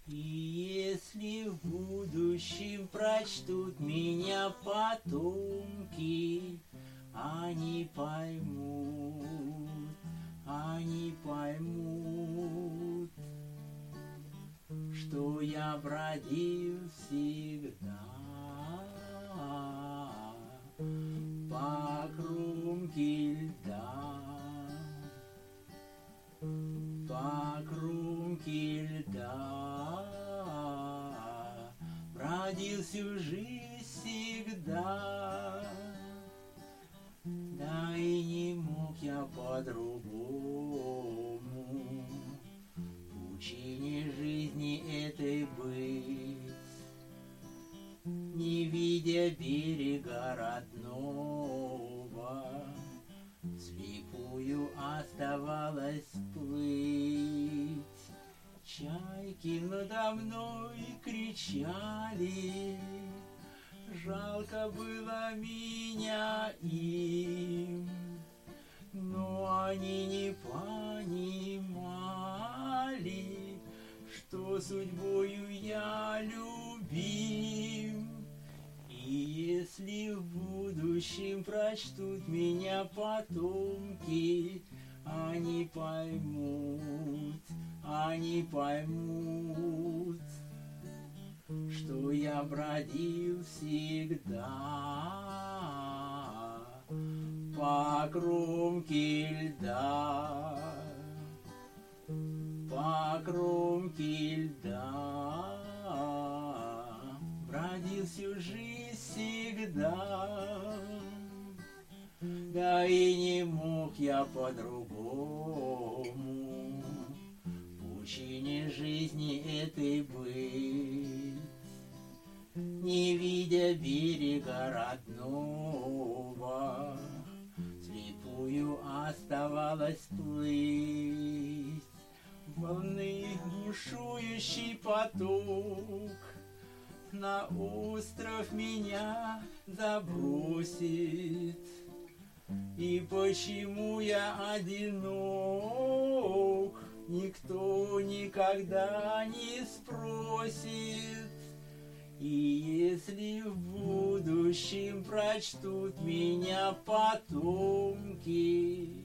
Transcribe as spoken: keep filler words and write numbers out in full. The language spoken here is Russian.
И если в будущем прочтут меня потомки, они поймут, они поймут, что я бродил всегда по кромке льда, по кромке льда, бродил всю жизнь всегда. Да и не мог я по-другому в учении жизни этой быть, не видя берега родного, слепую оставалось плыть. Чайки надо мной кричали, жалко было меня им, но они не понимали, что судьбою я любим. И если в будущем прочтут меня потомки, они поймут, они поймут, что я бродил всегда по кромке льда, по кромке льда, бродил всю жизнь всегда. Да и не мог я по-другому в учении жизни этой быть, не видя берега родного, слепую оставалось плыть. Волны бушующий поток на остров меня забросит. И почему я одинок, никто никогда не спросит. И если в будущем прочтут меня потомки,